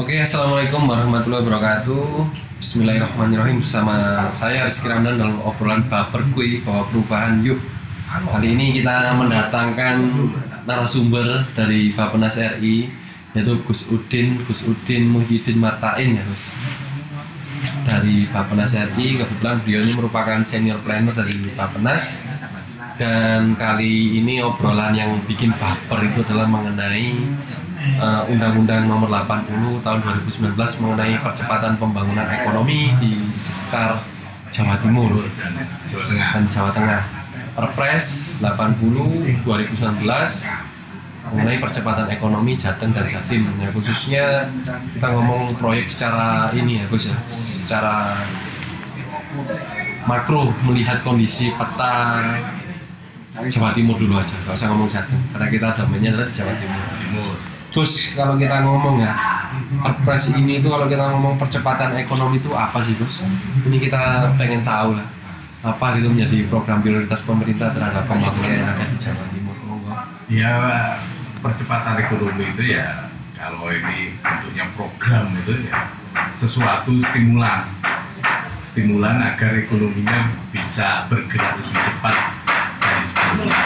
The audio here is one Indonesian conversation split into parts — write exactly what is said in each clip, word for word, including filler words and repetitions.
Oke, assalamualaikum warahmatullahi wabarakatuh. Bismillahirrahmanirrahim. Bersama saya Rizky Ramdan dalam obrolan Baperkuy bahwa perubahan yuk. Kali ini kita mendatangkan narasumber dari Bappenas R I, yaitu Gus Udin, Gus Udin Muhyiddin Martain ya Gus. Dari Bappenas R I, kebetulan beliau ini merupakan senior planner dari Bappenas. Dan kali ini obrolan yang bikin baper itu adalah mengenai Uh, Undang-Undang Nomor delapan puluh Tahun dua ribu sembilan belas mengenai percepatan pembangunan ekonomi di sekitar Jawa Timur dan Jawa Tengah. Perpres delapan puluh dua ribu sembilan belas mengenai percepatan ekonomi Jateng dan Jatim. Ya, khususnya kita ngomong proyek secara ini ya Gus ya, secara makro melihat kondisi peta Jawa Timur dulu aja, nggak usah ngomong Jateng karena kita domainnya adalah di Jawa Timur. Gus, kalau kita ngomong ya, Perpres ini itu kalau kita ngomong percepatan ekonomi itu apa sih Gus? Ini kita pengen tahu lah, apa gitu menjadi program prioritas pemerintah terhadap pembangunan yang ada di Jawa Timur. Ya, percepatan ekonomi itu ya, kalau ini bentuknya program itu ya sesuatu stimulan, stimulan agar ekonominya bisa bergerak lebih cepat dari sebelumnya.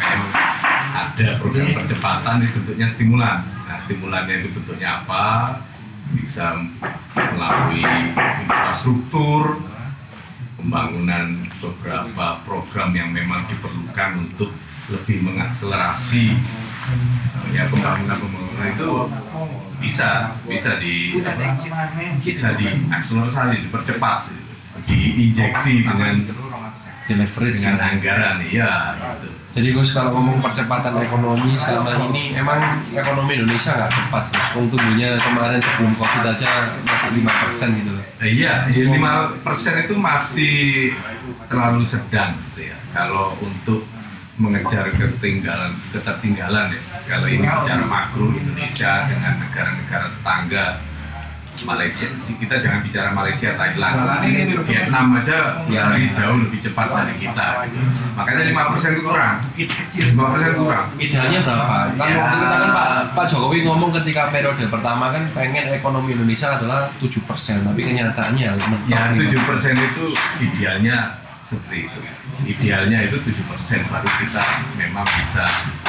Ada program percepatan itu bentuknya stimulan. Nah, stimulannya itu bentuknya apa? Bisa melalui infrastruktur, pembangunan beberapa program yang memang diperlukan untuk lebih mengakselerasi ya pembangunan-pembangunan itu bisa bisa di bisa diakselerasi, dipercepat, diinjeksi dengan dengan anggaran, ya gitu. Jadi Gus, kalau ngomong percepatan ekonomi selama ini emang ekonomi Indonesia nggak cepat Gus. Tumbuhnya kemarin sebelum Covid aja masih lima persen gitu loh. Iya, lima persen itu masih terlalu sedang gitu ya. Kalau untuk mengejar ketinggalan, ketertinggalan ya. Kalau ini bicara makro Indonesia dengan negara-negara tetangga, Malaysia, kita jangan bicara Malaysia, Thailand, Vietnam aja ya, lebih jauh lebih cepat dari kita. Makanya lima persen itu kurang. lima persen kurang. Idealnya berapa? Kan ya, waktu kita kan Pak Pak Jokowi ngomong ketika periode pertama kan pengen ekonomi Indonesia adalah tujuh persen, tapi kenyataannya ya tujuh persen itu idealnya seperti itu. Idealnya itu tujuh persen baru kita memang bisa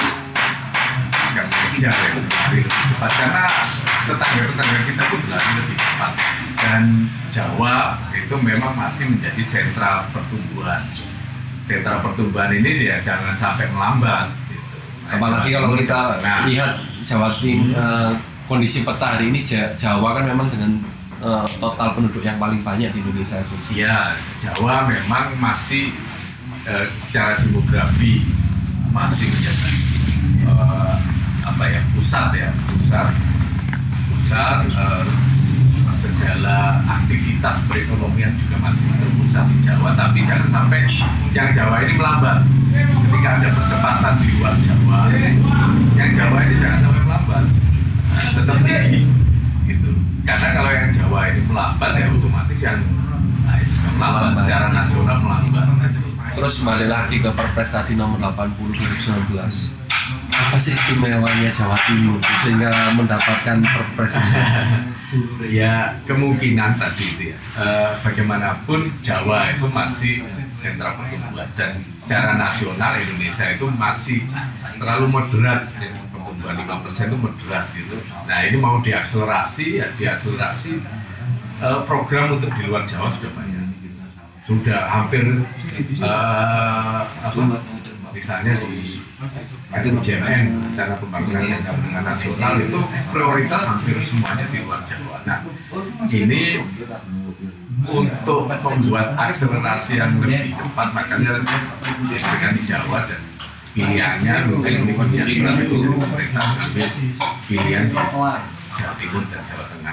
akan mengejar ya, lebih cepat karena tetangga-tetangga kita pun lari lebih cepat dan Jawa itu memang masih menjadi sentral pertumbuhan. Sentral pertumbuhan ini ya jangan sampai melambat. Gitu. Apalagi kalau kita nah, lihat Jawa Timur uh, kondisi peta hari ini Jawa kan memang dengan uh, total penduduk yang paling banyak di Indonesia itu. Iya, Jawa memang masih uh, secara demografi masih menjadi uh, apa ya pusat ya pusat pusat uh, segala aktivitas perekonomian juga masih terpusat di Jawa, tapi jangan sampai yang Jawa ini melambat. Ketika ada percepatan di luar Jawa, yang Jawa ini jangan sampai melambat, nah, tetap tinggi gitu. Karena kalau yang Jawa ini melambat ya otomatis yang nah, juga melambat secara nasional melambat. Terus kembali lagi ke Perpres tadi nomor delapan puluh dua ribu sembilan belas. Apa sih istimewanya Jawa Timur sehingga mendapatkan Perpres ini? Ya kemungkinan tadi itu ya e, bagaimanapun Jawa itu masih sentra pertumbuhan dan secara nasional Indonesia itu masih terlalu moderat ya, pertumbuhan lima persen itu moderat gitu. Nah ini mau diakselerasi ya diakselerasi e, program untuk di luar Jawa sudah banyak, sudah hampir e, apa misalnya di R P J M N, rencana pembangunan jangka menengah nasional itu prioritas hampir semuanya di luar Jawa. Nah, ini untuk membuat akselerasi yang lebih cepat makanya dengan di Jawa dan pilihannya mungkin nasional itu pemerintah ambil pilihan di Jawa Timur dan Jawa Tengah.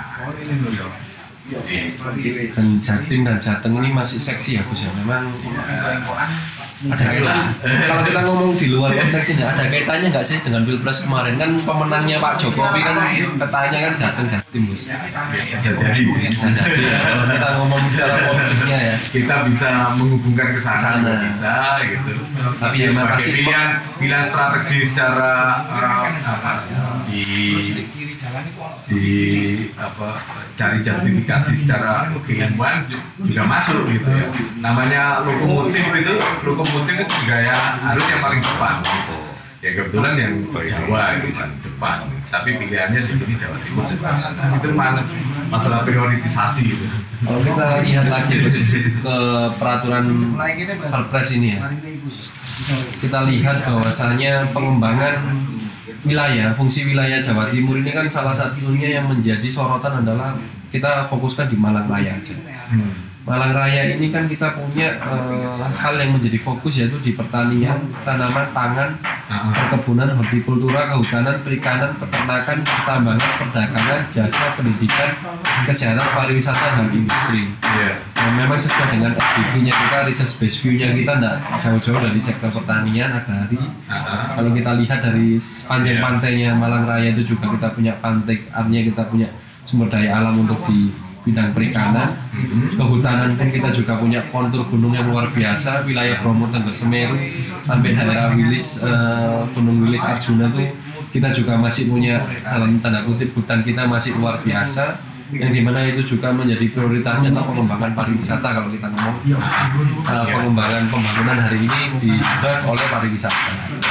Dan Jatim dan Jateng ini masih seksi ya Gus ya, memang ada kaitan. Kalau kita ngomong di luar konteks ini ada kaitannya nggak sih dengan Pilpres kemarin? Kan pemenangnya Pak Jokowi kan petanya kan Jateng Jatim Gus. Bisa jadi, bisa jadi. Kalau kita ngomong secara politiknya ya, kita bisa menghubungkan ke sana juga bisa gitu. Tapi ya sebagai pilihan pilihan strategi secara uh, apa, di di apa cari justifikasi secara keilmuan juga masuk gitu ya. Namanya lokomotif itu, lokomotif itu juga ya harus yang paling depan gitu. Ya kebetulan yang Jawa itu kan depan, tapi pilihannya di sini Jawa Timur depan. Itu masalah prioritisasi gitu. Kalau kita lihat lagi Gus, ke peraturan Perpres ini ya, kita lihat bahwasanya pengembangan wilayah, fungsi wilayah Jawa Timur ini kan salah satunya yang menjadi sorotan adalah kita fokuskan di Malang Raya aja. Hmm. Malang Raya ini kan kita punya uh, hal yang menjadi fokus yaitu di pertanian, tanaman pangan, perkebunan, hortikultura, kehutanan, perikanan, peternakan, pertambangan, perdagangan, jasa, pendidikan, kesehatan, pariwisata, dan industri. Yeah. Nah, memang sesuai dengan S D V-nya kita, research base view-nya kita tidak jauh-jauh dari sektor pertanian, agrari. Uh-huh. Kalau kita lihat dari panjang yeah. pantainya Malang Raya itu juga kita punya pantai, artinya kita punya sumber daya alam untuk di bidang perikanan, mm-hmm. kehutanan pun kita juga punya kontur gunung yang luar biasa, wilayah Bromo, Tengger, Semeru sampai daerah Wilis, uh, Gunung Wilis Arjuna tuh kita juga masih punya dalam tanda kutip hutan kita masih luar biasa, yang dimana itu juga menjadi prioritasnya adalah pengembangan pariwisata kalau kita ngomong uh, pengembangan pembangunan hari ini di drive oleh pariwisata.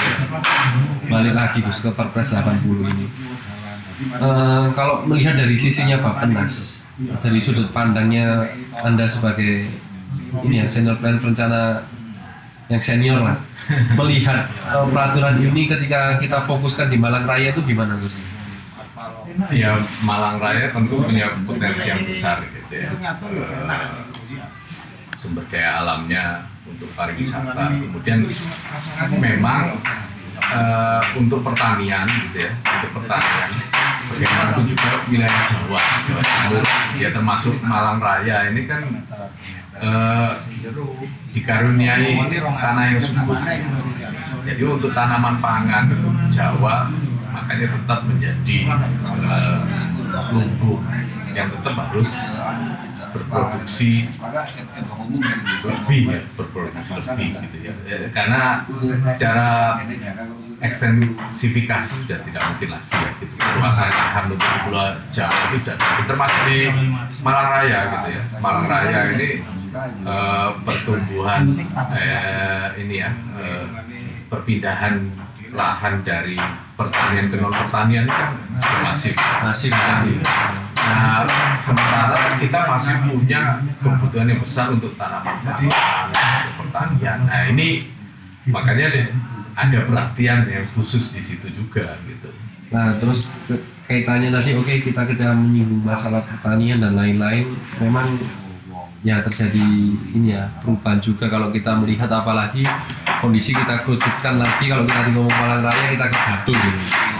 Balik lagi Gus ke Perpres delapan puluh ini. Uh, kalau melihat dari sisinya Bappenas, dari sudut pandangnya Anda sebagai ini ya senior plan perencana yang senior lah, melihat uh, peraturan ini ketika kita fokuskan di Malang Raya itu gimana Gus? Ya Malang Raya tentu punya potensi yang besar gitu ya, uh, sumber daya alamnya untuk pariwisata, kemudian memang uh, untuk pertanian gitu ya, untuk pertanian bagaimanapun juga wilayah Jawa, Jawa Timur, ya termasuk Malang Raya ini kan uh, dikaruniai tanah yang subur. Jadi untuk tanaman pangan untuk Jawa makanya tetap menjadi uh, lumbung yang tetap harus berproduksi lebih ya, berproduksi lebih gitu ya. Karena secara ekstensifikasi sudah tidak mungkin lagi ya gitu. Luasan lahan untuk Pulau Jawa itu sudah termasuk di Malang Raya gitu ya. Malang Raya ini uh, pertumbuhan eh, ini ya uh, perpindahan lahan dari pertanian ke non pertanian kan masif masif sekali. Nah, sementara kita masih punya kebutuhan yang besar untuk tanaman pangan, untuk pertanian. Nah ini makanya deh ada perhatian yang khusus di situ juga gitu. Nah terus kaitannya tadi oke okay, kita kita menyinggung masalah pertanian dan lain-lain, memang ya terjadi ini ya perubahan juga kalau kita melihat, apalagi kondisi kita kerucutkan lagi kalau kita ngomong Malang Raya kita ke Batu gitu.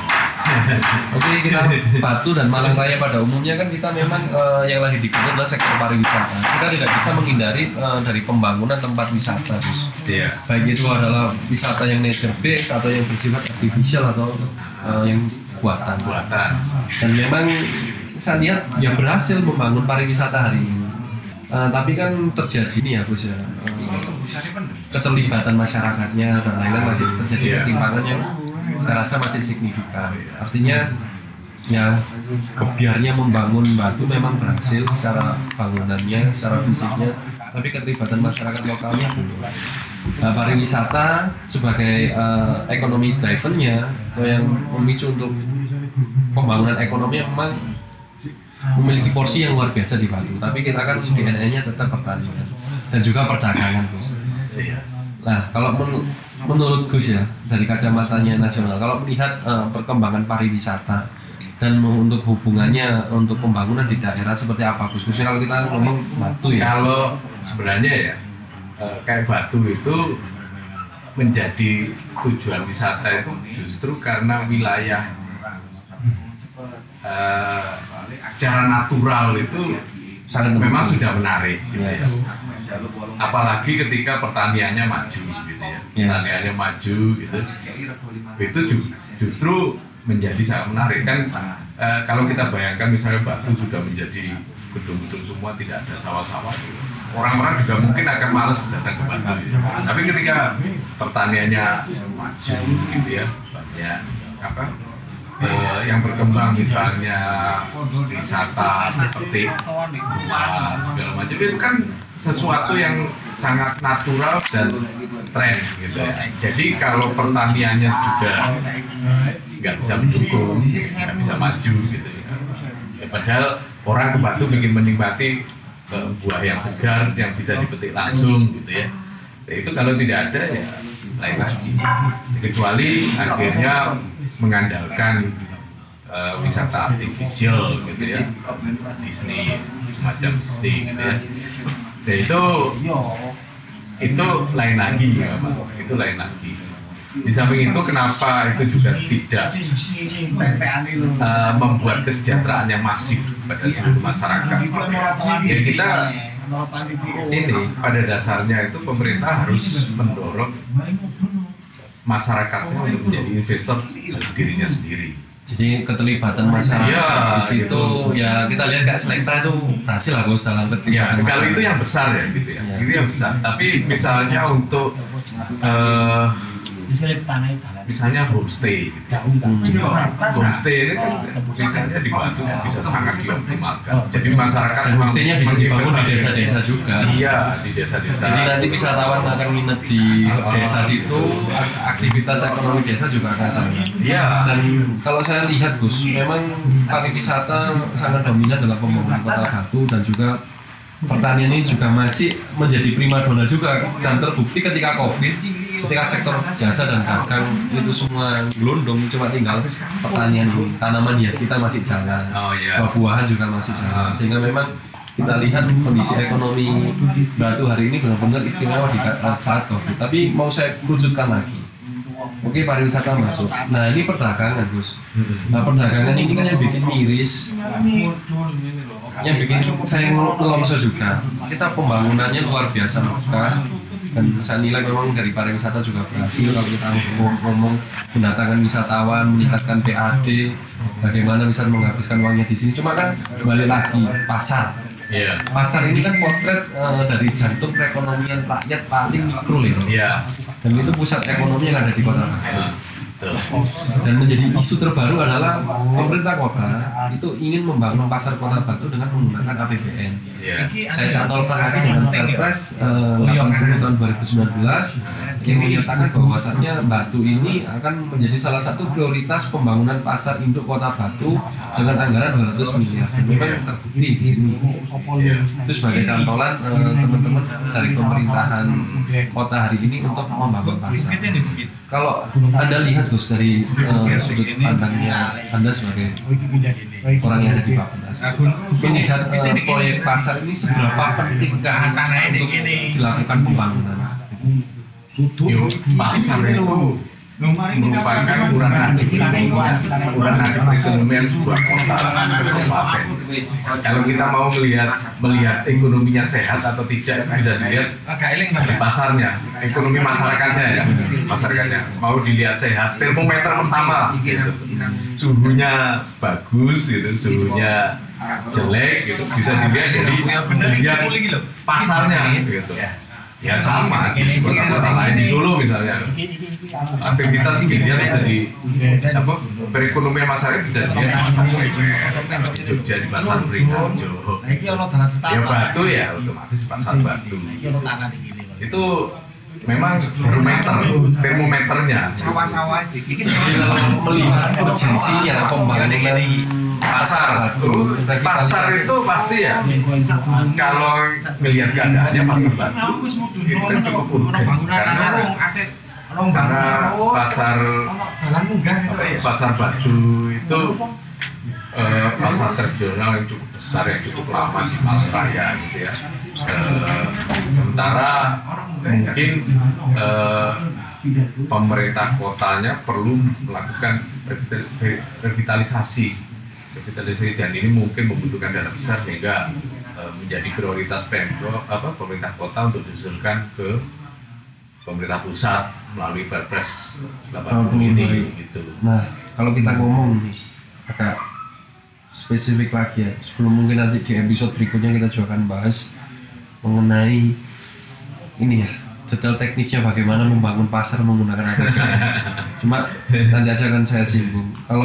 Oke okay, kita Batu dan Malang Raya pada umumnya kan kita memang uh, yang lagi dikejar adalah sektor pariwisata. Kita tidak bisa menghindari uh, dari pembangunan tempat wisata, yeah. baik itu adalah wisata yang nature based atau yang bersifat artificial atau uh, yang buatan. buatan. Dan memang saya lihat ya berhasil membangun pariwisata hari ini. Uh, tapi kan terjadi nih ya Gus ya, uh, keterlibatan masyarakatnya dan lain-lain masih terjadi yeah. ketimpangan yang saya rasa masih signifikan. Artinya ya kebiarnya membangun Batu memang berhasil secara bangunannya, secara fisiknya, tapi keterlibatan masyarakat lokalnya belum. Nah, pariwisata sebagai uh, ekonomi drivernya atau yang memicu untuk pembangunan ekonomi memang memiliki porsi yang luar biasa di Batu. Tapi kita kan D N A-nya tetap pertanian dan juga perdagangan Gus. Nah kalau men- menurut Gus ya dari kacamatanya nasional, kalau melihat uh, perkembangan pariwisata dan untuk hubungannya untuk pembangunan di daerah seperti apa Gus? Khususnya kalau kita ngomong Batu ya. Kalau sebenarnya ya uh, kayak Batu itu menjadi tujuan wisata itu justru karena wilayah uh, secara natural itu sangat memang sudah menarik gitu ya. Apalagi ketika pertaniannya maju gitu ya, yeah. pertaniannya maju gitu, itu ju- justru menjadi sangat menarik kan. E, kalau kita bayangkan misalnya Batu sudah menjadi gedung-gedung semua, tidak ada sawah-sawah gitu. Orang-orang juga mungkin akan males datang ke Batu gitu. Tapi ketika pertaniannya maju gitu ya, banyak apa eh, yang berkembang misalnya wisata seperti buah segala macam itu kan sesuatu yang sangat natural dan tren gitu ya. Jadi kalau pertaniannya juga nggak bisa mendukung, nggak bisa maju gitu ya. Ya, padahal orang ke Batu ingin menikmati uh, buah yang segar yang bisa dipetik langsung gitu ya. Ya itu kalau tidak ada ya lain lagi. Kecuali akhirnya mengandalkan uh, wisata artifisial gitu ya, Disney semacam Disney gitu ya. Ya itu itu lain lagi ya, Pak. Itu lain lagi. Di samping itu kenapa itu juga tidak uh, membuat kesejahteraan yang masif pada seluruh masyarakat. Ya kita ini pada dasarnya itu pemerintah harus mendorong masyarakatnya untuk menjadi investor dalam dirinya sendiri. Jadi keterlibatan masyarakat ya, di situ gitu. Ya kita lihat Kak Selekta itu berhasil lah Gus dalam keterlibatan Ya, masyarakat. kalau itu yang besar ya gitu ya, Ya. itu yang besar. Tapi misalnya untuk uh, misalnya homestay gitu. Homestay ini kan misalnya di Batu bisa sangat dioptimalkan. Jadi masyarakat Dan homestay-nya bisa dibangun di desa-desa juga. Iya, di desa-desa. Jadi nanti wisatawan akan nginep di desa situ, aktivitas ekonomi desa juga akan sangat. Iya. Dan kalau saya lihat Gus, memang pariwisata sangat dominan dalam pembangunan kota Batu dan juga pertanian ini juga masih menjadi primadona juga, dan terbukti ketika Covid, ketika sektor jasa dan dagang itu semua gelondong, cuma tinggal pertanian ini, tanaman hias kita masih jalan, Oh, iya. buah-buahan juga masih jalan, sehingga memang kita lihat kondisi ekonomi Batu hari ini benar-benar istimewa di saat Covid. Tapi mau saya kerucutkan lagi, oke pariwisata masuk, nah ini perdagangan Gus. Nah perdagangan ini kan yang bikin miris, yang bikin saya ngelongso juga. Kita pembangunannya luar biasa megah, dan saya nilai memang dari pariwisata juga berhasil. Kalau kita ngomong mendatangkan wisatawan, meningkatkan P A D, bagaimana bisa menghabiskan uangnya di sini. Cuma kan balik lagi pasar. Iya. Pasar ini kan potret uh, dari jantung perekonomian rakyat paling mikro ya. Iya. Dan itu pusat ekonomi yang ada di kota Batu. Betul. Dan menjadi isu terbaru adalah pemerintah kota itu ingin membangun pasar kota Batu dengan menggunakan A P B N. Iya. Saya cantolkan lagi dengan Perpres eh, delapan puluh tahun dua ribu sembilan belas yang menyatakan bahwasannya Batu ini akan menjadi salah satu prioritas pembangunan pasar induk kota Batu dengan anggaran dua ratus miliar. Dan memang terbukti di sini. Iya. Itu sebagai cantolan eh, teman-teman dari pemerintahan kota hari ini untuk membangun pasar. Kalau Anda lihat Gus dari uh, sudut pandangnya Anda sebagai orang yang ada di Bappenas, melihat uh, proyek pasar ini seberapa pentingkah untuk dilakukan pembangunan? Yo, pasar itu merupakan urat nadi perekonomian, urat nadi perekonomian sebuah kota kabupaten. Kalau kita mau melihat melihat ekonominya sehat atau tidak, bisa dilihat di pasarnya, ekonomi masyarakatnya ya, masyarakatnya. Mau dilihat sehat, termometer pertama, gitu. Suhunya bagus, gitu, suhunya jelek, gitu. Bisa dilihat dari dilihat pasarnya, gitu. Ya sama, kota-kota lain di Solo misalnya. Aktivitas dilihat bisa di apa perekonomian masyarakat bisa dilihat di pasar Jogja di pasar Beringharjo. Ya Batu ya otomatis pasar Batu. Itu memang termometer, termometernya. Jadi kalau melihat urgensinya pembangunan pasar, Batu, pasar itu pasti ya. Kalau melihat keadaannya pasar Batu itu kan cukup urgen karena karena pasar apa ya, pasar Batu itu eh, pasar tradisional yang cukup besar, yang cukup lama di Malang Raya gitu ya. Eh, sementara mungkin eh, pemerintah kotanya perlu melakukan revitalisasi, revitalisasi dan ini mungkin membutuhkan dana besar sehingga eh, menjadi prioritas pemprov apa pemerintah kota untuk diusulkan ke pemerintah pusat melalui Perpres delapan puluh ini gitu. Nah, kalau kita ngomong nih agak spesifik lagi ya, sebelum mungkin nanti di episode berikutnya kita juga akan bahas mengenai ini ya, detail teknisnya bagaimana membangun pasar menggunakan A P B N. Cuma nanti aja akan saya singgung. Kalau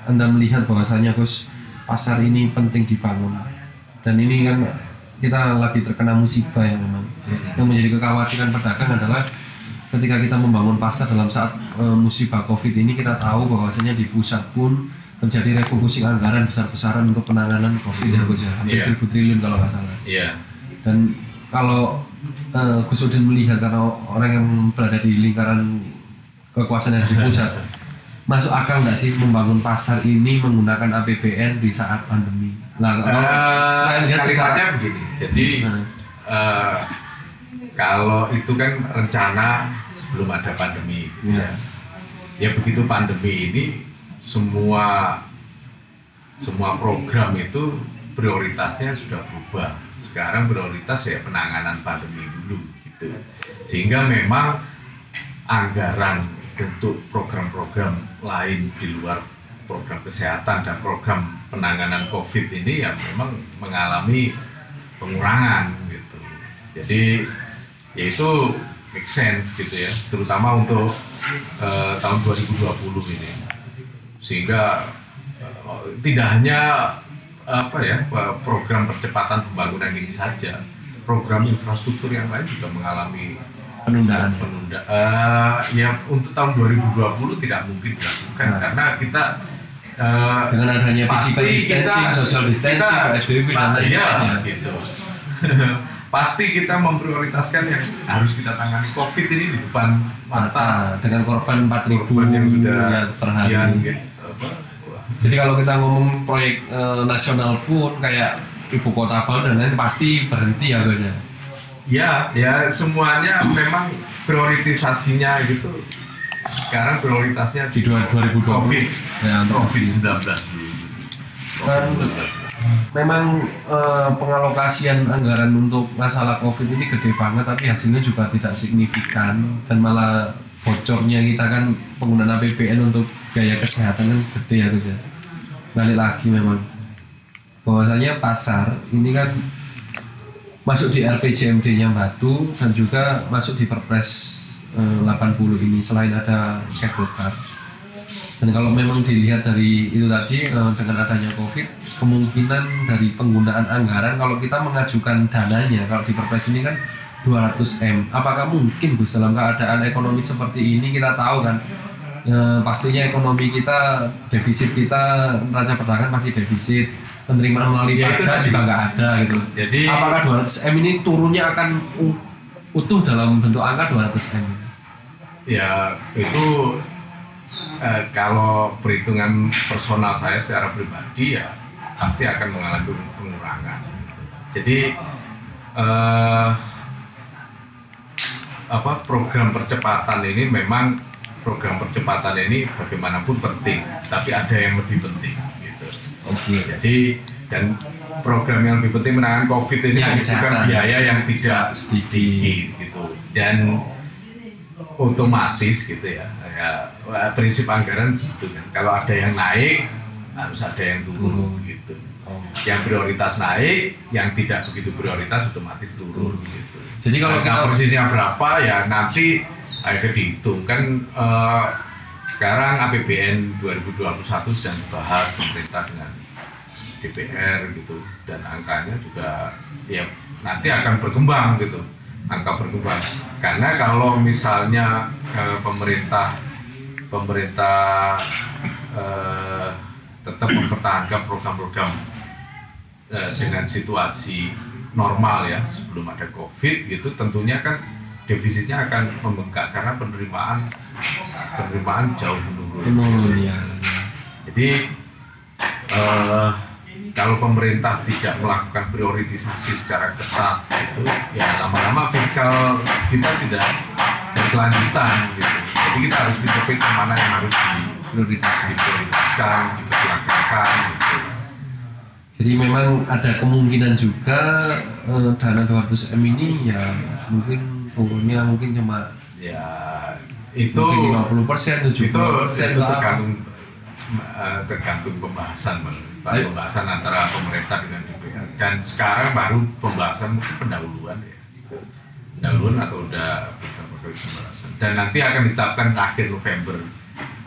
Anda melihat bahwasanya Gus, pasar ini penting dibangun, dan ini kan kita lagi terkena musibah yang memang yang menjadi kekhawatiran pedagang adalah ketika kita membangun pasar dalam saat e, musibah Covid ini, kita tahu bahwasanya di pusat pun terjadi refocusing anggaran besar-besaran untuk penanganan Covid ya Gus ya, hampir Yeah. seribu triliun kalau nggak salah. Iya. Dan kalau e, Gus Udin melihat, karena orang yang berada di lingkaran kekuasaan yang di pusat, masuk akal nggak sih membangun pasar ini menggunakan A P B N di saat pandemi? Nah, kalau Uh, saya lihat kalimatnya secara begini. Jadi Hmm. uh, kalau itu kan rencana sebelum ada pandemi. ya, Ya begitu pandemi ini semua semua program itu prioritasnya sudah berubah. Sekarang prioritas ya penanganan pandemi dulu gitu. Sehingga memang anggaran untuk program-program lain di luar program kesehatan dan program penanganan Covid ini yang memang mengalami pengurangan gitu. Jadi ya itu make sense gitu ya, terutama untuk uh, tahun dua ribu dua puluh ini. Sehingga uh, tidak hanya apa ya program percepatan pembangunan ini saja, program infrastruktur yang lain juga mengalami penundaan. penunda. Uh, ya untuk tahun dua ribu dua puluh tidak mungkin dilakukan Nah. karena kita uh, Dengan adanya physical distancing, social distancing, P S B B dan lain-lain. ya, gitu. Pasti kita memprioritaskan yang harus kita tangani Covid ini di depan mata. Mata dengan korban empat ribu Korban yang sudah ya, per hari. sekian, gitu. Apa, wah. Jadi kalau kita ngomong proyek eh, nasional pun kayak ibu kota baru dan lain pasti berhenti ya Gus ya. Ya, ya semuanya memang prioritisasinya gitu. Sekarang prioritasnya Di dua ribu dua puluh Covid, ya, untuk Covid sembilan belas dulu. kan memang eh, pengalokasian anggaran untuk masalah Covid ini gede banget, tapi hasilnya juga tidak signifikan, dan malah bocornya kita kan penggunaan A P B N untuk biaya kesehatan kan gede ya Gus ya. Balik lagi memang bahwasanya pasar ini kan masuk di R P J M D-nya Batu dan juga masuk di Perpres eh, delapan puluh ini, selain ada Kepulkar. Dan kalau memang dilihat dari itu tadi eh, dengan adanya Covid, kemungkinan dari penggunaan anggaran kalau kita mengajukan dananya, kalau di Perpres ini kan dua ratus M, apakah mungkin Gus dalam keadaan ekonomi seperti ini? Kita tahu kan eh, pastinya ekonomi kita, defisit kita, neraca perdagangan masih defisit, penerimaan melalui Ya, itu pajak tadi. juga nggak ada gitu. Jadi Apakah dua ratus M ini turunnya akan u- utuh dalam bentuk angka dua ratus M? ya itu eh, kalau perhitungan personal saya secara pribadi ya pasti akan mengalami pengurangan. Jadi eh, apa program percepatan ini memang program percepatan ini bagaimanapun penting, tapi ada yang lebih penting gitu. Oke. Jadi dan program yang lebih penting menangani Covid ini Ya, membutuhkan kesehatan. biaya yang tidak Sedikit. sedikit gitu, dan otomatis gitu ya, ya prinsip anggaran gitu kan, kalau ada yang naik harus ada yang turun gitu. Oh. Yang prioritas naik, yang tidak begitu prioritas otomatis turun gitu. Jadi kalau Nah, kita persisnya berapa ya nanti akhirnya dihitung kan. eh, sekarang A P B N dua ribu dua puluh satu sedang dibahas pemerintah dengan D P R gitu, dan angkanya juga ya nanti akan berkembang gitu, angka berkembang. Karena kalau misalnya eh, pemerintah pemerintah eh, tetap mempertahankan program-program eh, dengan situasi normal ya sebelum ada Covid gitu, tentunya kan defisitnya akan membengkak karena penerimaan penerimaan jauh menurun. menurun ya. Jadi eh, kalau pemerintah tidak melakukan prioritisasi secara ketat gitu, ya lama-lama fiskal kita tidak berkelanjutan gitu. Jadi kita harus pikir kemana yang harus Prioritas. diprioritaskan, diperjuangkan gitu. Jadi memang ada kemungkinan juga eh, dana dua ratus M ini ya mungkin turunnya mungkin cuma Ya itu mungkin lima puluh persen, tujuh itu, puluh persen itu lah. tergantung eh, tergantung pembahasan Bang. Baik. Pembahasan antara pemerintah dengan D P R, dan sekarang baru pembahasan mungkin pendahuluan ya, pendahuluan atau udah udah pembahasan, dan nanti akan ditetapkan akhir November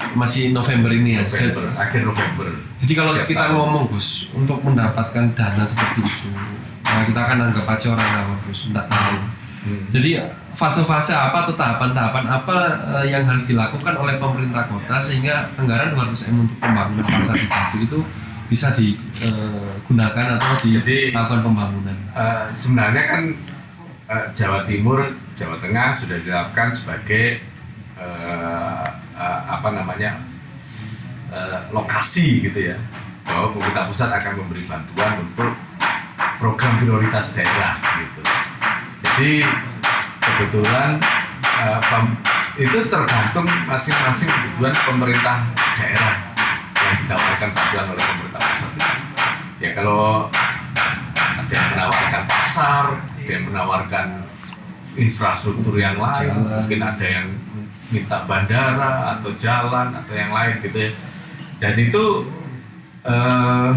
masih November ini ya. November, akhir November. Jadi kalau Setiap kita tahun. ngomong Gus, untuk mendapatkan dana seperti itu, nah kita akan anggap aja orang awam Gus, enggak tahu. Hmm. Jadi fase-fase apa atau tahapan-tahapan apa eh, yang harus dilakukan oleh pemerintah kota sehingga anggaran dua ratus M untuk pembangunan pasar di Batu itu bisa digunakan atau Jadi, dilakukan pembangunan. Uh, sebenarnya kan uh, Jawa Timur, Jawa Tengah sudah ditetapkan sebagai uh, uh, apa namanya uh, lokasi gitu ya, bahwa pemerintah pusat akan memberi bantuan untuk program prioritas daerah gitu. Jadi kebetulan uh, pem- itu tergantung masing-masing kebutuhan pemerintah daerah yang ditawarkan bantuan oleh pemerintah pusat. Ya kalau ada yang menawarkan pasar, ada yang menawarkan infrastruktur yang lain, Jalan. mungkin ada yang minta bandara atau jalan atau yang lain gitu ya. Dan itu eh,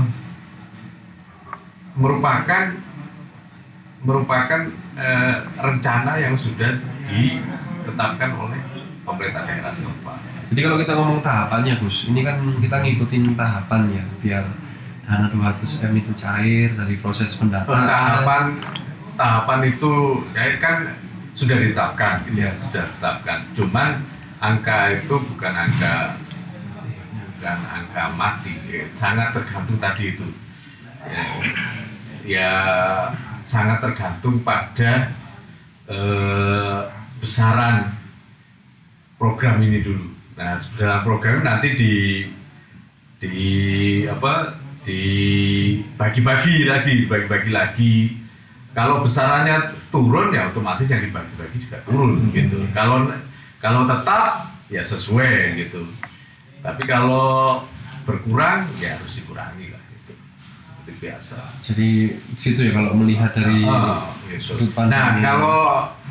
merupakan merupakan eh, rencana yang sudah ditetapkan oleh pemerintah daerah setempat. Jadi kalau kita ngomong tahapannya Gus, ini kan kita ngikutin tahapan ya biar dana dua ratus M itu cair dari proses pendataan. Tahapan tahapan itu ya kan sudah ditetapkan gitu ya, Ya. sudah ditetapkan. Cuman angka itu bukan angka bukan angka mati, ya. Sangat tergantung tadi itu. Ya, ya sangat tergantung pada eh, besaran program ini dulu. Nah, dalam program nanti di di apa dibagi-bagi lagi, bagi-bagi lagi. Kalau besarannya turun ya otomatis yang dibagi-bagi juga turun gitu. Kalau kalau tetap ya sesuai gitu. Tapi kalau berkurang ya harus dikurangi lah gitu. Seperti biasa. Jadi situ ya kalau melihat dari Ah, gitu. sudut pandang. Nah, kalau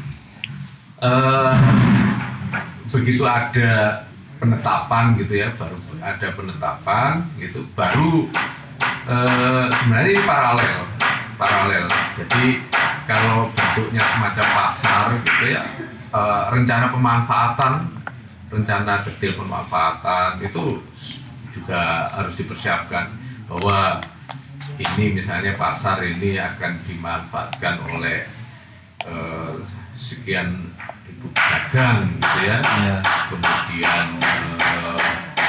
eh, begitu ada penetapan gitu ya, baru ada penetapan gitu, baru eh, sebenarnya ini paralel, paralel. Jadi kalau bentuknya semacam pasar gitu ya, eh, rencana pemanfaatan, rencana detail pemanfaatan itu juga harus dipersiapkan bahwa ini misalnya pasar ini akan dimanfaatkan oleh eh, sekian ribu pedagang gitu ya. Ya. Kemudian eh,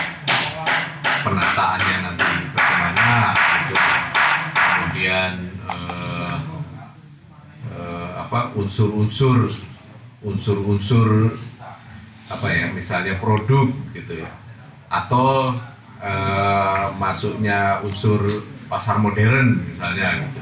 penataannya nanti bagaimana gitu. Kemudian eh, eh, apa unsur-unsur unsur-unsur apa ya misalnya produk gitu ya, atau eh, masuknya unsur pasar modern misalnya gitu,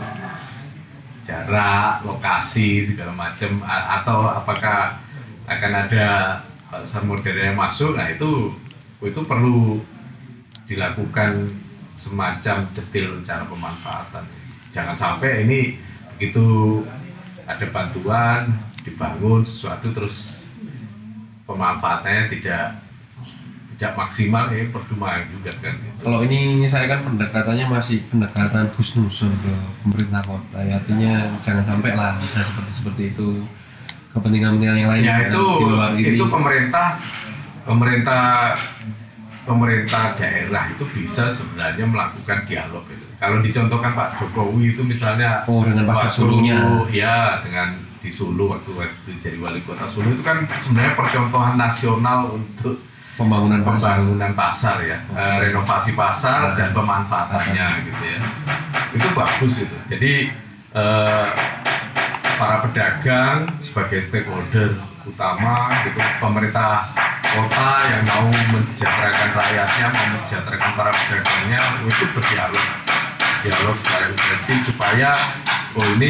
jarak, lokasi segala macam, a- atau apakah akan ada pasar modern yang masuk. Nah itu itu perlu dilakukan semacam detail rencana pemanfaatan. Jangan sampai ini begitu ada bantuan dibangun sesuatu terus pemanfaatannya tidak tidak maksimal, ya percuma juga kan gitu. Kalau ini saya kan pendekatannya masih pendekatan husnuzon ke pemerintah kota, ya, artinya jangan sampai lah ada seperti seperti itu kepentingan-kepentingan yang lain Ya yang itu di luar ini. itu pemerintah pemerintah pemerintah daerah itu bisa sebenarnya melakukan dialog itu. Kalau dicontohkan Pak Jokowi itu misalnya Oh, dengan pasar waktu- Sulunya. ya dengan di Sulu waktu waktu jadi wali kota Sulu itu kan sebenarnya percontohan nasional untuk Pembangunan pasar. pembangunan pasar ya, Oke. eh, renovasi pasar Pasar. dan pemanfaatannya gitu ya. Itu bagus itu. Jadi eh, para pedagang sebagai stakeholder utama gitu, pemerintah kota yang mau mensejahterakan rakyatnya, mau mensejahterakan para pedagangnya, itu berdialog dialog secara intensif supaya oh ini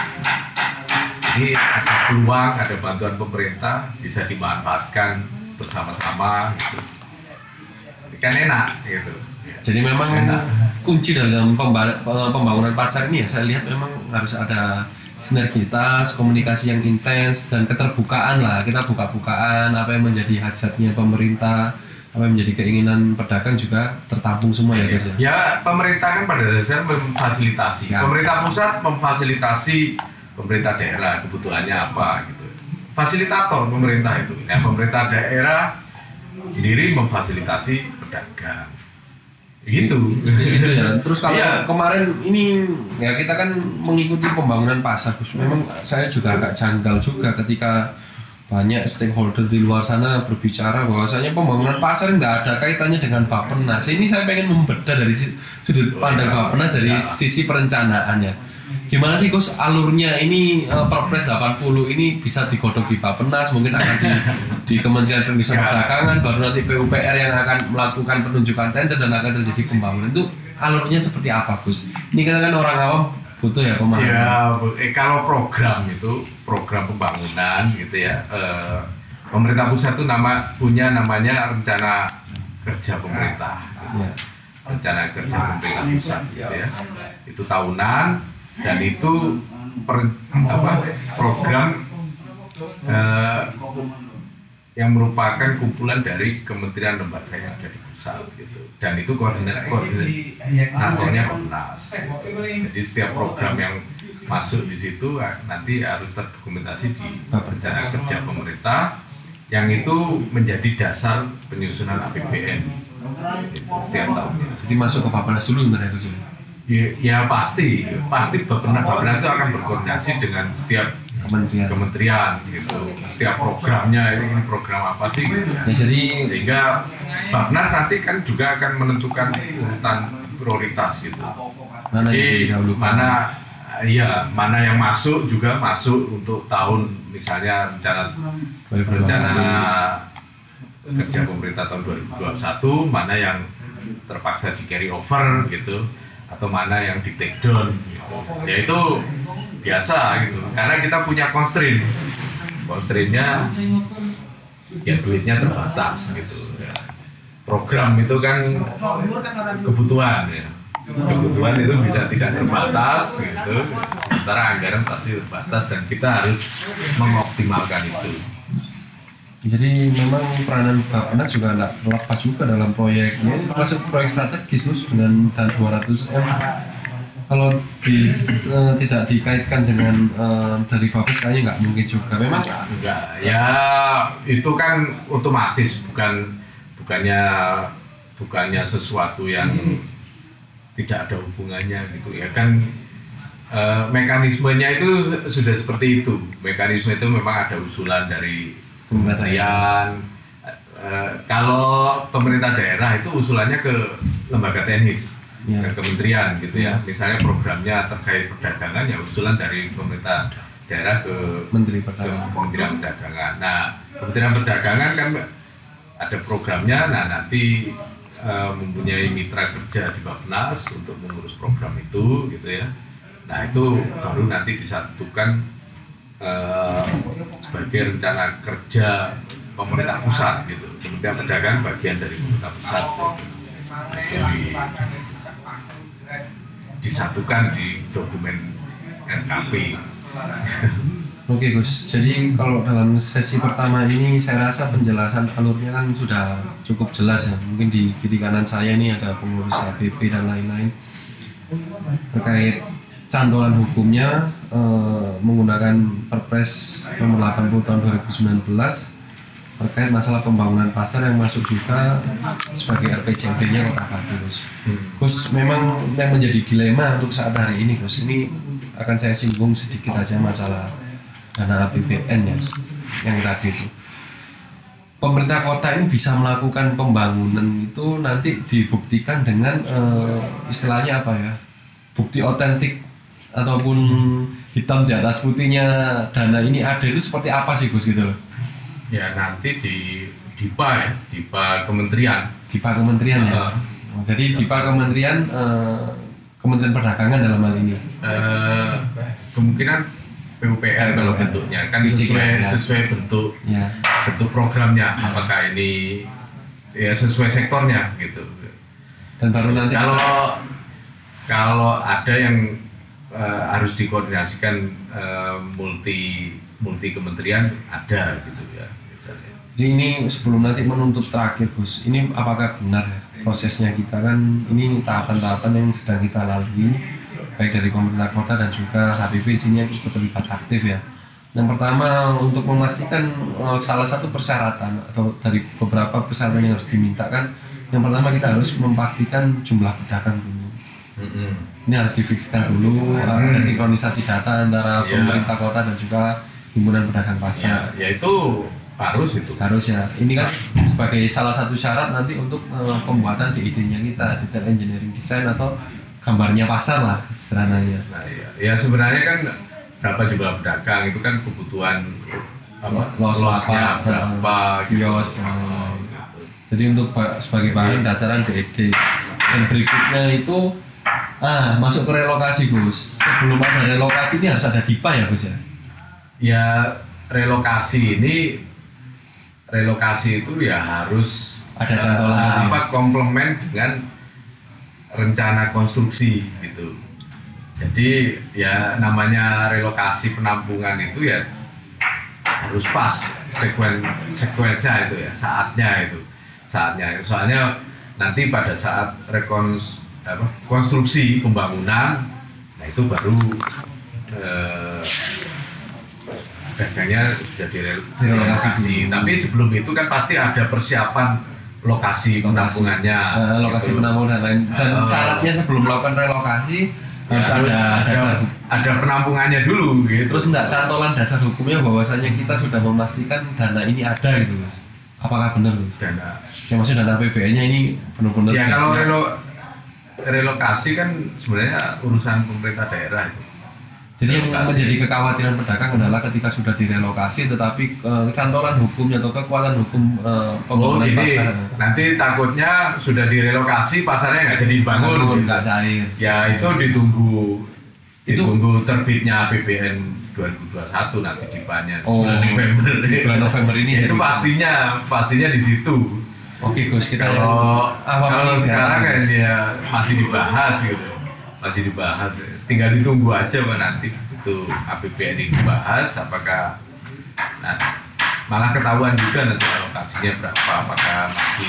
ini ada peluang, ada bantuan pemerintah bisa dimanfaatkan bersama-sama gitu. Kan enak gitu. Jadi memang Enak. kunci dalam pemba- pembangunan pasar ini ya saya lihat memang harus ada sinergitas, komunikasi yang intens dan keterbukaan lah. Kita buka-bukaan apa yang menjadi hajatnya pemerintah, apa yang menjadi keinginan pedagang juga tertampung semua ya, Gus ya. Ya, pemerintah kan pada dasarnya memfasilitasi. Siap. Pemerintah pusat memfasilitasi pemerintah daerah kebutuhannya apa gitu. Fasilitator pemerintah itu. Nah, pemerintah daerah sendiri memfasilitasi pedagang. Gitu. Di situ ya. Terus kalau Iya. kemarin ini ya kita kan mengikuti pembangunan pasar, Gus. Memang saya juga agak janggal juga ketika banyak stakeholder di luar sana berbicara bahwasanya pembangunan pasar nggak ada kaitannya dengan Bappenas. Ini saya pengen membedah dari si- sudut pandang Bappenas dari sisi perencanaannya. Gimana sih Gus alurnya ini uh, Perpres delapan puluh ini bisa digodok di Bappenas, mungkin akan di, di Kementerian Perindustrian Perdagangan, baru nanti P U P R yang akan melakukan penunjukan tender dan akan terjadi pembangunan. Itu alurnya seperti apa Gus? Ini kan, kan orang awam butuh ya pemahaman. Ya, bu- eh, kalau program itu program pembangunan gitu ya, eh, pemerintah pusat itu nama punya namanya rencana kerja pemerintah, gitu. Ya. Rencana kerja pemerintah pusat gitu ya, itu tahunan dan itu per, apa program eh, yang merupakan kumpulan dari kementerian lembaga yang ada di pusat gitu, dan itu koordinat koordinatornya Komnas gitu. Jadi setiap program yang masuk di situ nanti harus terdokumentasi di rencana kerja pemerintah yang itu menjadi dasar penyusunan A P B N gitu, setiap tahunnya. Jadi masuk ke Bappenas dulu benar ya Gus? Ya, ya pasti, pasti Bappenas Bappenas itu akan berkoordinasi dengan setiap Kementerian. kementerian gitu, setiap programnya ini program apa sih gitu. Ya, jadi Sehingga Bappenas nanti kan juga akan menentukan urutan prioritas gitu. mana yang Jadi didahulukan? mana iya mana yang masuk juga masuk untuk tahun misalnya rencana rencana kerja pemerintah tahun dua ribu dua puluh satu, mana yang terpaksa di carry over gitu, atau mana yang di take down gitu. Ya itu biasa gitu, karena kita punya constraint constraint-nya ya duitnya terbatas gitu. Program itu kan kebutuhan ya, kebutuhan itu bisa tidak terbatas gitu, sementara anggaran pasti terbatas dan kita harus mengoptimalkan itu. Jadi memang peranan Bappenas juga tidak terlepas juga dalam proyek ini, termasuk proyek strategis Gus dengan dan dua ratus M. Kalau di, uh, tidak dikaitkan dengan uh, dari Bappenas kayaknya nggak mungkin juga. Memang Enggak, ya itu kan otomatis, bukan bukannya bukannya sesuatu yang tidak ada hubungannya gitu ya kan. E, mekanismenya itu sudah seperti itu. Mekanisme itu memang ada usulan dari kementerian. E, kalau pemerintah daerah itu usulannya ke lembaga teknis, ya. ke kementerian gitu ya. Ya. Misalnya programnya terkait perdagangan ya usulan dari pemerintah daerah ke Menteri ke Perdagangan. Kementerian Perdagangan. Nah, Kementerian Perdagangan kan ada programnya. Nah, nanti uh, mempunyai mitra kerja di Bappenas untuk mengurus program itu, gitu ya. Nah, itu baru nanti disatukan uh, sebagai rencana kerja pemerintah pusat, gitu. Kementerian Perdagangan bagian dari pemerintah pusat. Gitu. Itu di, disatukan di dokumen R K P. Oke Gus, jadi kalau dalam sesi pertama ini saya rasa penjelasan alurnya kan sudah cukup jelas ya. Mungkin di kiri kanan saya ini ada pengurus H B P dan lain-lain terkait cantolan hukumnya eh, menggunakan Perpres nomor delapan puluh tahun dua ribu sembilan belas terkait masalah pembangunan pasar yang masuk juga sebagai R P J M P-nya Kota Batu Gus. Gus, memang yang menjadi dilema untuk saat hari ini Gus, ini akan saya singgung sedikit aja masalah dana A P B N ya, yang tadi itu. Pemerintah kota ini bisa melakukan pembangunan itu nanti dibuktikan dengan uh, istilahnya apa ya, bukti otentik ataupun hitam di atas putihnya dana ini ada itu seperti apa sih Gus gitu loh? Ya nanti di DIPA ya, DIPA Kementerian. DIPA Kementerian ya. Uh, Oh, jadi DIPA Kementerian uh, Kementerian Perdagangan dalam hal ini. Uh, kemungkinan P U P R kalau bentuknya kan sesuai sesuai bentuk Ya. bentuk programnya, apakah ini ya sesuai sektornya gitu. Dan baru nanti Kalau kalau ada yang uh, harus dikoordinasikan uh, multi multi kementerian ada gitu ya misalnya. Jadi ini sebelum nanti menuntut terakhir Gus, ini apakah benar ya prosesnya kita kan ini tahapan-tahapan yang sedang kita lalui baik dari pemerintah kota dan juga H B P di sini yang ikut terlibat aktif ya Yang pertama untuk memastikan uh, salah satu persyaratan atau dari beberapa persyaratan yang harus diminta kan, yang pertama kita harus memastikan jumlah pedagang dulu. Mm-hmm. Ini harus difikskan dulu, mm. ada sinkronisasi data antara yeah. pemerintah kota dan juga himpunan pedagang pasar. Ya, ya itu harus itu. Harus ya. Ini kan sebagai salah satu syarat nanti untuk uh, pembuatan D I D-nya kita, detail engineering design atau gambarnya pasar lah istilahnya. Nah, ya. ya sebenarnya kan berapa jumlah pedagang itu kan kebutuhan apa losnya berapa kios. Nah, jadi untuk sebagai bahan dasaran D I D. Dan berikutnya itu ah masuk ke relokasi Gus. Sebelum ada relokasi ini harus ada D I P A ya Gus ya? Ya relokasi ini relokasi itu ya harus ada cantolan uh, apa komplement dengan rencana konstruksi gitu. Jadi ya namanya relokasi penampungan itu ya harus pas sekuen sekuensinya itu ya saatnya itu saatnya soalnya nanti pada saat rekons apa, konstruksi pembangunan nah itu baru eh, dagangnya sudah direlokasi. Tapi sebelum itu kan pasti ada persiapan lokasi penampungannya. Uh, lokasi gitu. Penampungan dan lain. Dan uh, syaratnya sebelum melakukan relokasi ya, harus ada dasar ada, ada penampungannya dulu. Gitu. Terus enggak cantolan dasar hukumnya bahwasanya kita sudah memastikan dana ini ada gitu Mas. Apakah benar Mas? Dana. Ya maksudnya dana A P B N-nya ini benar-benar. Ya kalau relo, relokasi kan sebenarnya urusan pemerintah daerah itu. Jadi yang menjadi kekhawatiran pedagang adalah ketika sudah direlokasi tetapi uh, cantolan hukumnya atau kekuatan hukum uh, pembangunan oh, pasar. Nanti takutnya sudah direlokasi pasarnya nggak jadi dibangun, nggak cair. Ya itu ditunggu, itu ditunggu terbitnya A P B N dua ribu dua puluh satu nanti di banyak oh, bulan November. Bulan November ini. Itu pastinya, pastinya di situ. Oke Gus, kita kalau yang, kalau sekarang kan ya masih dibahas gitu. Masih dibahas, tinggal ditunggu aja Pak nanti itu A P B N ini dibahas apakah nah, malah ketahuan juga nanti alokasinya berapa, apakah masih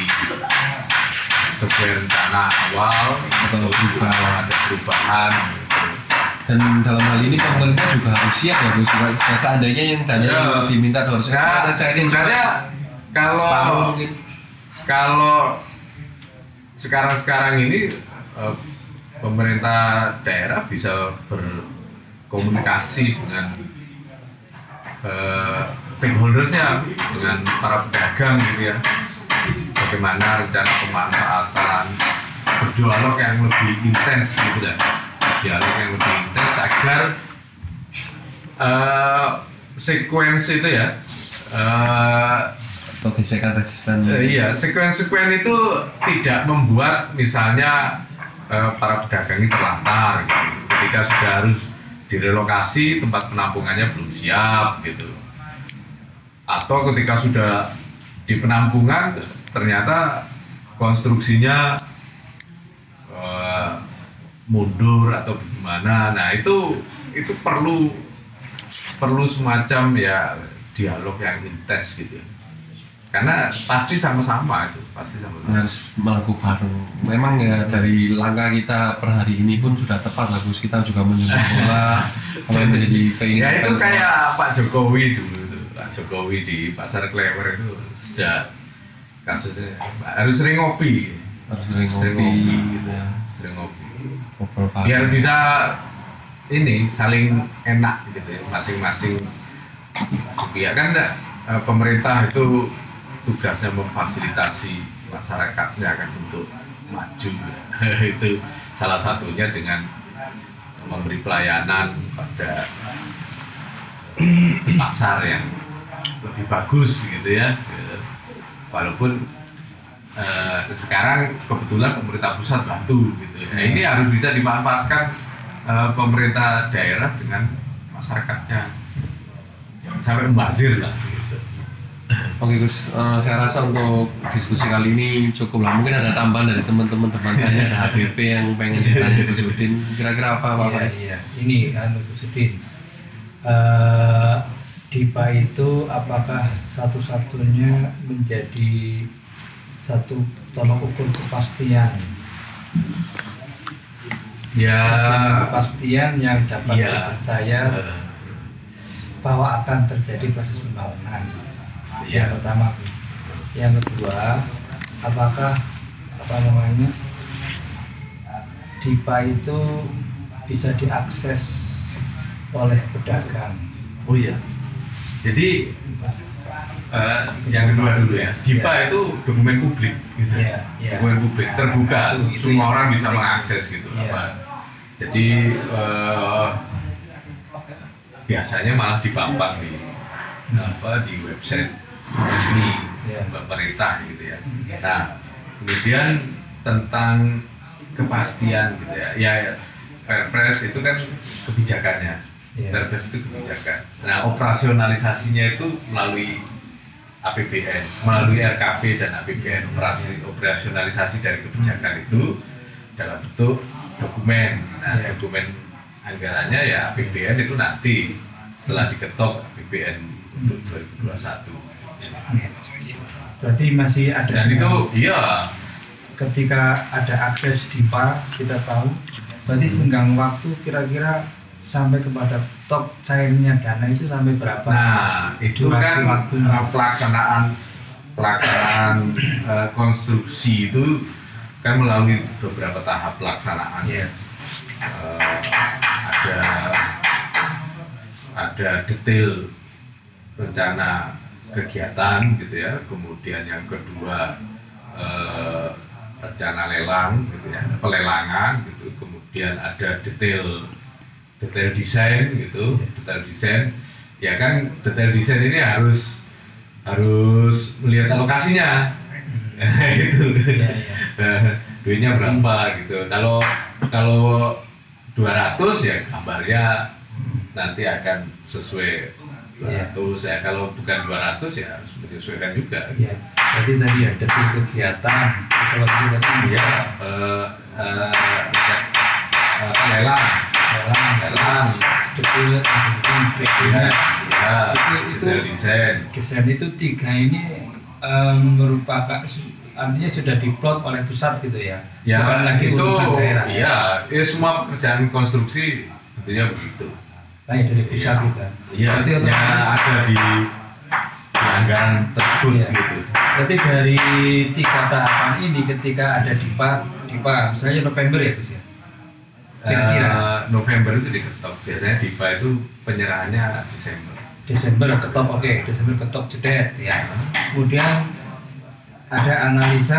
sesuai rencana awal atau juga ada perubahan gitu. Dan dalam hal ini pemerintah juga harus siap ya Gus, seandainya yang tadi ya, diminta harus nah, sebenarnya kalau kalau sekarang-sekarang ini uh, pemerintah daerah bisa berkomunikasi dengan uh, stakeholdersnya, dengan para pedagang gitu ya, bagaimana rencana pemanfaatan, berdialog yang lebih intens gitu ya, dialog yang lebih intens agar uh, sekuensi itu ya uh, gesekan resisten. Uh, iya, sekuen-sekuen itu tidak membuat misalnya uh, para pedagang ini terlantar gitu. Ketika sudah harus direlokasi, tempat penampungannya belum siap gitu. Atau ketika sudah di penampungan ternyata konstruksinya uh, mundur atau bagaimana. Nah, itu itu perlu perlu semacam ya dialog yang intens gitu ya. Karena pasti sama-sama itu, pasti sama-sama. Harus melakukan bareng. Memang ya dari langkah kita per hari ini pun sudah tepat bagus. Kita juga menyusun bola, apa yang menjadi keinginan. Ya itu kayak Pak Jokowi dulu itu, Pak Jokowi di Pasar Klewer itu sudah kasusnya harus sering ngopi, harus sering, sering ngopi, ngopi gitu ya. Sering ngopi. Ngobrol biar bisa ini saling enak gitu ya, masing-masing masing pihak kan enggak, pemerintah itu tugasnya memfasilitasi masyarakatnya kan untuk maju ya. Itu salah satunya dengan memberi pelayanan pada pasar yang lebih bagus gitu ya. Walaupun eh, sekarang kebetulan pemerintah pusat bantu gitu ya. Nah, ini harus bisa dimanfaatkan eh, pemerintah daerah dengan masyarakatnya. Jangan sampai membazir lah gitu. Oke Gus, uh, saya rasa untuk diskusi kali ini cukup lah. Mungkin ada tambahan dari teman-teman teman saya, ada H B P yang pengen ditanya Gus Udin. Kira-kira apa Pak Faiz? Iya, iya. Ini anu Gus Udin. Uh, D I P A itu apakah satu-satunya menjadi satu tolok ukur kepastian? Ya, kepastian yang dapat ya, dipercaya. bahwa akan terjadi proses pembangunan. Iya. Yang pertama, Gus. Yang kedua, apakah apa namanya DIPA itu bisa diakses oleh pedagang? Oh iya. Jadi uh, yang kedua dulu ya, DIPA Ya. itu dokumen publik, gitu. Ya, ya. Dokumen publik terbuka, Itu- itu semua yang orang bisa penting. mengakses gitu. Ya. Apa. Jadi uh, biasanya malah dipampang di apa di website resmi Ya. pemerintah gitu ya. Nah, kemudian tentang kepastian gitu ya, ya Perpres itu kan kebijakannya, Ya. Perpres itu kebijakan. Nah, operasionalisasinya itu melalui A P B N, melalui R K P dan A P B N. Operasi operasionalisasi dari kebijakan itu dalam bentuk dokumen. Nah, Ya. dokumen anggarannya ya A P B N itu nanti setelah diketok A P B N untuk dua ribu dua puluh satu. Berarti masih ada Dan itu iya. ketika ada akses DIPA, kita tahu berarti senggang waktu kira-kira sampai kepada top cairnya dana itu sampai berapa? Nah, itu durasi kan waktunya? uh, pelaksanaan pelaksanaan uh, konstruksi itu kan melalui beberapa tahap pelaksanaan. Iya. Uh, ada ada detail rencana kegiatan gitu ya, kemudian yang kedua uh, rencana lelang gitu ya, pelelangan gitu, kemudian ada detail detail desain gitu, detail desain ya kan, detail desain ini harus harus melihat alokasinya gitu. Iya, iya. Duitnya berapa gitu. Kalau kalau dua ratus ya gambarnya nanti akan sesuai dua ratus ya, kalau bukan dua ratus ya harus menyesuaikan juga. Iya. Berarti tadi ya detil kegiatan, pesawat kegiatan Iya, eh, eh, eh, lelang, dalam lelang, detil kegiatan ya, detilnya. ya, Itu- itu- detail desain. Desain itu tiga ini em, merupakan artinya sudah diplot oleh pusat gitu ya, Ya, bukan lagi itu urusan daerah. iya, ya semua pekerjaan konstruksi tentunya begitu. Nah, ya dari pusat Iya. gitu. Iya, Berarti yang otomatis- ada di, di anggaran tersebut Iya. gitu. Berarti dari tiga tahapan ini ketika ada DIPA, DIPA misalnya November ya Gus ya. Kira-kira Eh, November itu diketok. Biasanya DIPA itu penyerahannya Desember. Desember ketok, oke, Desember ketok jedet ya. Kemudian ada analisa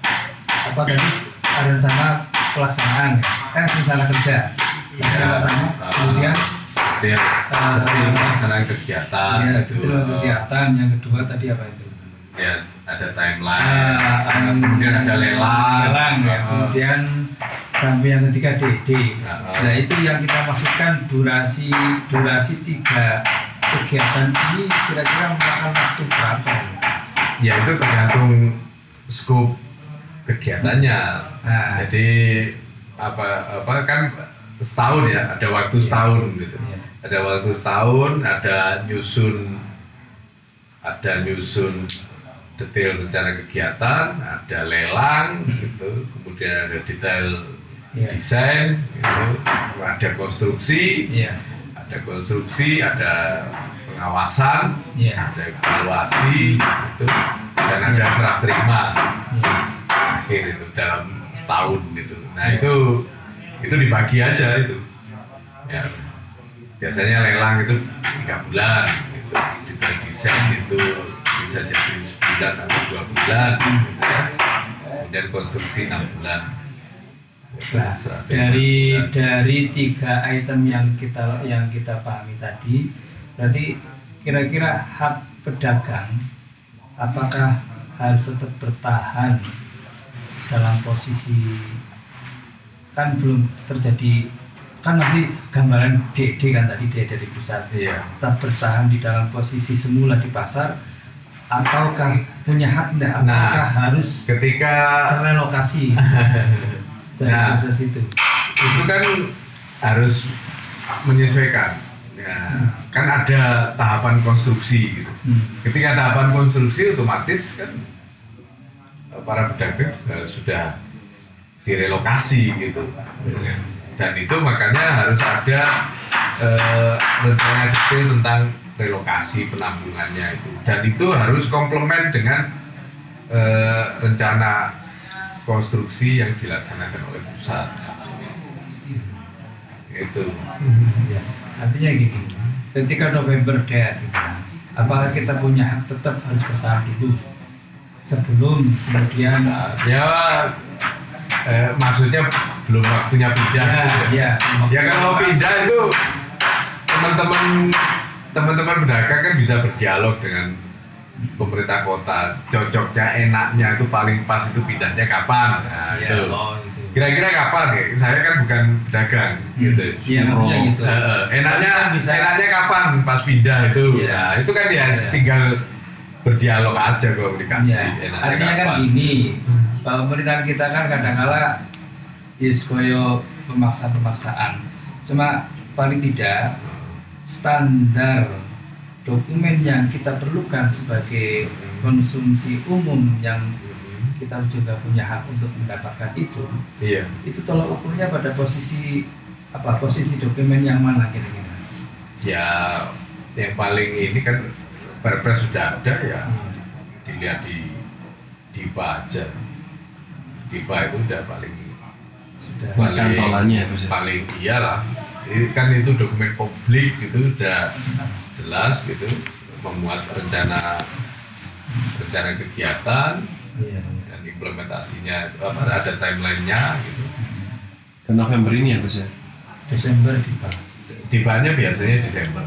apa tadi rencana pelaksanaan ya, eh rencana kerja. Rencana Ya, pertama, eh, kemudian detail, eh, detail pelaksanaan kegiatan ya, gitu. betul kegiatan. Yang kedua tadi apa itu? Ya, ada timeline. Ah, Nah, um, kemudian ada lelang. lelang ya. Eh, Kemudian sampai yang ketiga D D. Ah. Nah itu yang kita masukkan durasi durasi tiga kegiatan ini kira-kira memakan waktu berapa? ya itu tergantung scope kegiatannya. Nah, Jadi apa apa kan setahun ya, ada waktu setahun gitu. Iya. Ada waktu setahun, ada nyusun ada nyusun detail rencana kegiatan, ada lelang gitu, kemudian ada detail Iya. desain gitu, ada konstruksi, iya, ada konstruksi, ada pengawasan, iya, ada evaluasi gitu, dan ada serah terima iya. akhir itu dalam setahun gitu. Nah itu itu dibagi aja itu. Ya, biasanya lelang itu tiga bulan, gitu. Detail desain itu bisa jadi sebulan atau dua bulan, gitu ya. Kemudian konstruksi enam bulan. Nah, Serah terima dari sebulan. dari tiga item yang kita yang kita pahami tadi, berarti kira-kira hak pedagang apakah harus tetap bertahan dalam posisi, kan belum terjadi, kan masih gambaran D D kan tadi D dari pusat, Iya. tetap bertahan di dalam posisi semula di pasar ataukah punya hak enggak, Nah, apakah harus Ketika terrelokasi dari Nah. proses itu? itu kan harus menyesuaikan. Ya, kan ada tahapan konstruksi gitu. Hmm. Ketika tahapan konstruksi otomatis kan para pedagang eh, sudah direlokasi gitu. Dan itu makanya harus ada eh, rencana detail tentang relokasi penampungannya itu, dan itu harus komplement dengan eh, rencana konstruksi yang dilaksanakan oleh pusat. Itu. Ya. Artinya gini, ketika November dead, gitu, apakah kita punya hak tetap harus bertahan dulu sebelum kemudian Ya, eh, maksudnya belum waktunya pindah. ya, gitu ya, Ya kalau pindah itu teman-teman teman-teman pedagang kan bisa berdialog dengan pemerintah kota. Cocoknya, enaknya itu paling pas itu pindahnya kapan? Nah, ya, itu. oh, gitu. Kira-kira kapan ya? Saya kan bukan pedagang, gitu. Iya, maksudnya gitu. Eh, eh, enaknya Bisa. enaknya kapan pas pindah itu? Iya. Nah, itu kan ya Iya. tinggal berdialog aja komunikasi. Ya, Enaknya artinya kan kapan? gini, bahwa pemerintahan kita kan kadang-kala yes koyo pemaksa-pemaksaan. Cuma paling tidak standar dokumen yang kita perlukan sebagai konsumsi umum yang kita juga punya hak untuk mendapatkan itu. Iya. Itu tolak ukurnya pada posisi apa? Posisi dokumen yang mana kira-kira? Ya, yang paling ini kan Perpres sudah ada ya, dilihat di DIPA aja. DIPA itu udah paling Sudah. Buat cantolannya, Mas, ya? paling iyalah. Ini kan itu dokumen publik itu udah jelas gitu, memuat rencana rencana kegiatan Iya. dan implementasinya itu apa, ada timelinenya gitu. Dan November ini ya, Gus ya. Desember di Pak. DIPA-nya biasanya Desember.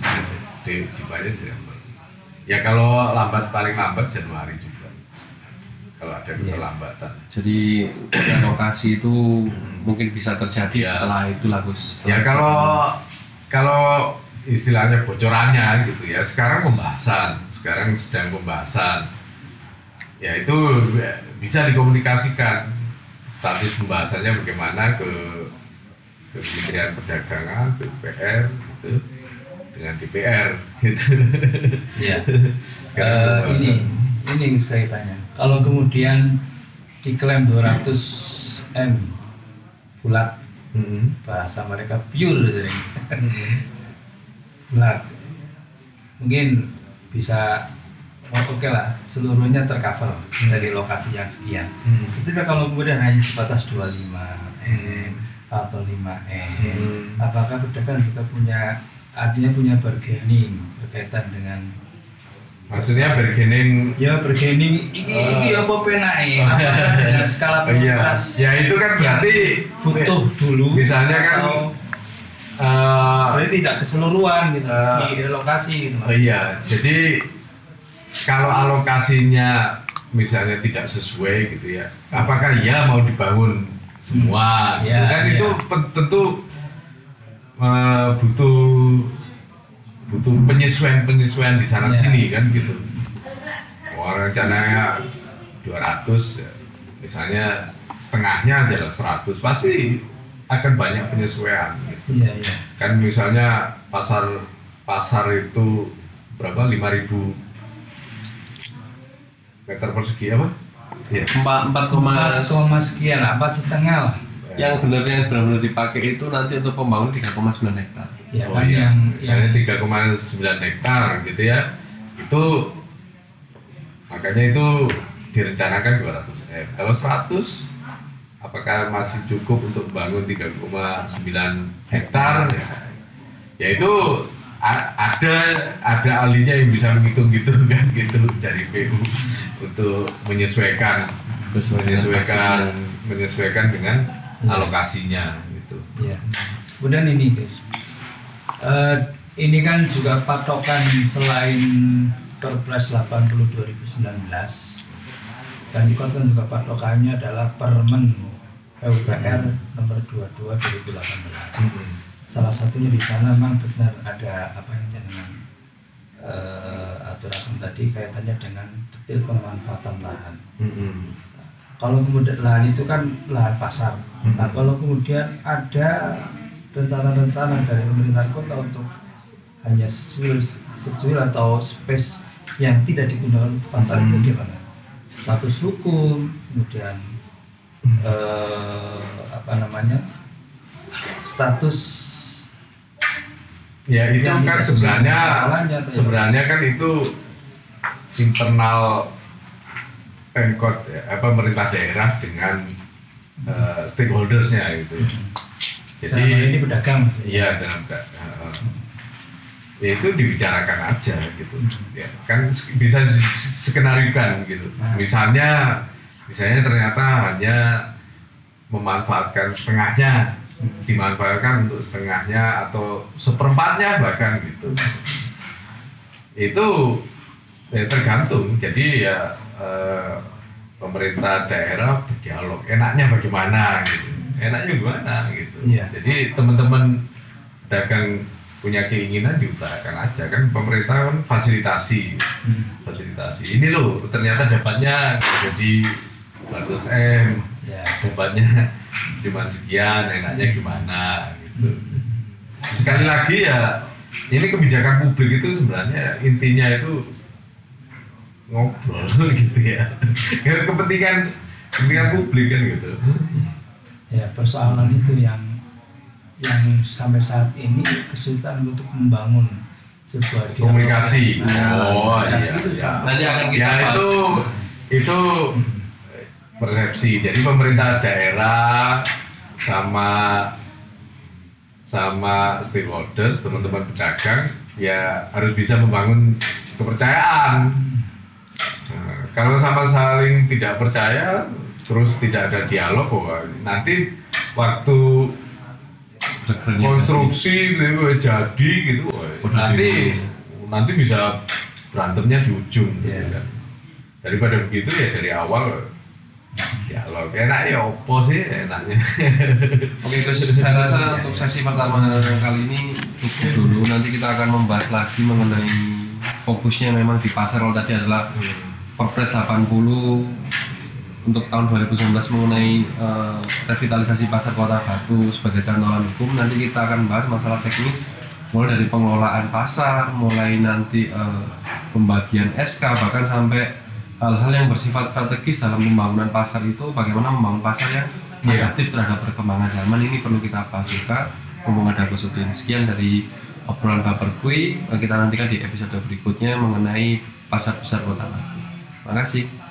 Di DIPA-nya Desember. Ya kalau lambat, paling lambat Januari juga. Kalau ada keterlambatan. Jadi relokasi itu mungkin bisa terjadi Ya. setelah itu lah, Gus. Ya kalau kalau istilahnya bocorannya gitu ya, sekarang pembahasan, sekarang sedang pembahasan. Ya itu bisa dikomunikasikan status pembahasannya bagaimana ke ke Kementerian Perdagangan, ke D P R gitu, dengan D P R gitu. Iya. Sekarang Eh, pembahasan. ini ini kaitannya. Kalau kemudian diklaim dua ratus M bulat, Mm-mm. bahasa mereka pure gitu nih. Bulat, mungkin bisa oh, oke lah seluruhnya tercover dari lokasi yang sekian. Hmm. Tapi kalau kemudian hanya sebatas dua puluh lima M atau lima M, Hmm. apakah pedagang juga punya artinya punya bargaining berkaitan dengan Maksudnya bargaining. ya bargaining iki iki apa penake dengan skala prioritas Iya. Ya itu kan berarti butuh dulu misalnya kan atau eh, berarti tidak keseluruhan gitu Eh, di relokasi gitu oh iya, jadi kalau alokasinya misalnya tidak sesuai gitu ya, apakah ya mau dibangun semua? Hmm. Gitu Ya, kan ya. itu pe- tentu eh, butuh butuh penyesuaian penyesuaian di sana Ya. sini kan gitu. Orang rencananya dua ratus, ya, misalnya setengahnya aja lah seratus, pasti akan banyak penyesuaian. Gitu. iya iya Kan misalnya pasar pasar itu berapa, lima ribu meter persegi apa? Iya. Empat empat koma empat koma sekian lah, empat setengah lah yang benar yang benar-benar dipakai itu nanti untuk pembangunan tiga koma sembilan hektar. ya Oh kan iya, yang misalnya yang tiga koma sembilan hektar gitu ya. Itu makanya itu direncanakan dua ratus M. Kalau seratus apakah masih cukup untuk membangun tiga koma sembilan hektar? Ya, ya itu a- ada ada ahlinya yang bisa menghitung-hitung kan gitu dari P U untuk menyesuaikan Sesuai dengan menyesuaikan budgetnya. menyesuaikan dengan alokasinya gitu. ya kemudian ini guys. Eh, ini kan juga patokan selain Perpres delapan puluh dua ribu sembilan belas dan ikut kan juga patokannya adalah Permen P U P R nomor dua puluh dua dua ribu delapan belas. Salah satunya di sana memang benar ada apa yang dengan eh, aturan tadi kaitannya dengan detail pemanfaatan lahan. Kalau kemudian lahan itu kan lahan pasar. Nah kalau kemudian ada rencana-rencana dari pemerintah kota untuk hanya secuil, secuil atau space yang tidak digunakan untuk pasar Hmm. itu gimana? Status hukum, kemudian eh, apa namanya status Ya itu Yang kan tidak sebenarnya sesuai dengan skaalanya, tuh ya. sebenarnya kan itu internal Pemkot ya, apa pemerintah daerah dengan uh, stakeholdersnya gitu. Jadi Dalam hal ini pedagang Mas. iya dalam uh, ya itu dibicarakan aja gitu. Ya kan bisa skenariokan gitu. Nah. Misalnya misalnya ternyata hanya memanfaatkan setengahnya, dimanfaatkan untuk setengahnya atau seperempatnya bahkan gitu. Itu ya tergantung. Jadi ya eh, pemerintah daerah berdialog. Enaknya bagaimana gitu. Enaknya gimana gitu. Iya. Jadi teman-teman pedagang punya keinginan diutarakan aja kan, pemerintah kan fasilitasi, Hmm. fasilitasi. Ini loh ternyata dapatnya jadi dua ratus M. Ya. Dapatnya cuma sekian, enaknya gimana gitu. Sekali lagi ya, ini kebijakan publik itu sebenarnya intinya itu ngobrol gitu ya. Kepentingan kepentingan publik kan gitu. Ya, persoalan itu yang yang sampai saat ini kesulitan untuk membangun sebuah dialog. Komunikasi. Nah, Oh komunikasi iya. itu iya. sangat- Nanti akan kita Ya bahas. itu itu persepsi. Jadi pemerintah daerah sama sama stakeholders, teman-teman pedagang ya harus bisa membangun kepercayaan. Nah, kalau sama saling tidak percaya, terus tidak ada dialog, wah, nanti waktu Berkerja konstruksi gitu, jadi gitu, wah, nanti nanti bisa berantemnya di ujung gitu Iya. kan. Daripada begitu ya dari awal dialog. Enaknya opo sih enaknya. Oke Gus, saya rasa untuk sesi pertama kali ini cukup dulu. Nanti kita akan membahas lagi mengenai fokusnya memang di pasar. Kalau tadi adalah Perpres delapan puluh untuk tahun dua ribu sembilan belas mengenai uh, revitalisasi pasar Kota Batu sebagai cantolan hukum. Nanti kita akan bahas masalah teknis mulai dari pengelolaan pasar, mulai nanti uh, pembagian S K, bahkan sampai hal-hal yang bersifat strategis dalam pembangunan pasar itu, bagaimana membangun pasar yang Iya. adaptif terhadap perkembangan zaman. Ini perlu kita bahas juga. Mumpung ada Gus Udin. Sekian dari obrolan Baperkui. Kita nantikan di episode berikutnya mengenai pasar besar Kota Batu. Terima kasih.